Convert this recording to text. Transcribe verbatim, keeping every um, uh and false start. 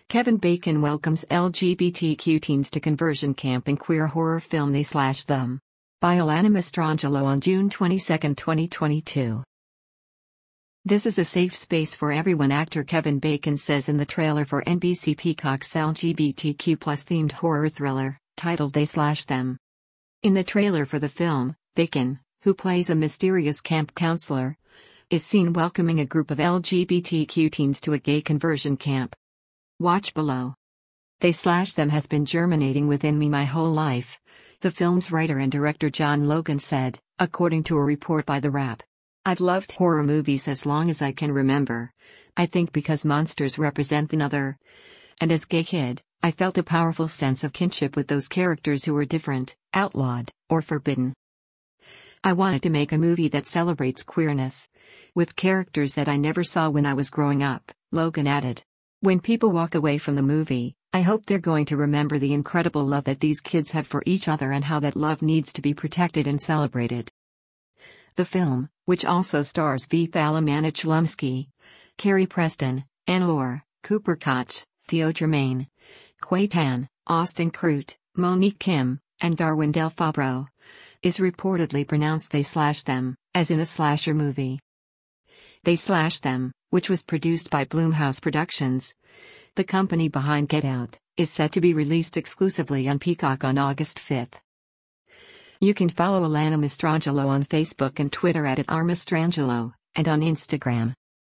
Kevin Bacon welcomes L G B T Q teens to conversion camp in queer horror film They Slash Them. By Alana Mastrangelo on June twenty-second, twenty twenty-two. This is a safe space for everyone, actor Kevin Bacon says in the trailer for N B C Peacock's L G B T Q plus themed horror thriller, titled They Slash Them. In the trailer for the film, Bacon, who plays a mysterious camp counselor, is seen welcoming a group of L G B T Q teens to a gay conversion camp. Watch below. They Slash Them has been germinating within me my whole life, the film's writer and director John Logan said, according to a report by The Wrap. I've loved horror movies as long as I can remember. I think because monsters represent another. And as gay kid, I felt a powerful sense of kinship with those characters who were different, outlawed, or forbidden. I wanted to make a movie that celebrates queerness, with characters that I never saw when I was growing up, Logan added. When people walk away from the movie, I hope they're going to remember the incredible love that these kids have for each other and how that love needs to be protected and celebrated. The film, which also stars Vipala Manichlumsky, Carrie Preston, Anne-Laure, Cooper Koch, Theo Germain, Quay Tan, Austin Crute, Monique Kim, and Darwin Del Fabro, is reportedly pronounced They Slash Them, as in a slasher movie. They Slash Them, which was produced by Blumhouse Productions, the company behind Get Out, is set to be released exclusively on Peacock on August fifth. You can follow Alana Mastrangelo on Facebook and Twitter at, at r mastrangelo, and on Instagram.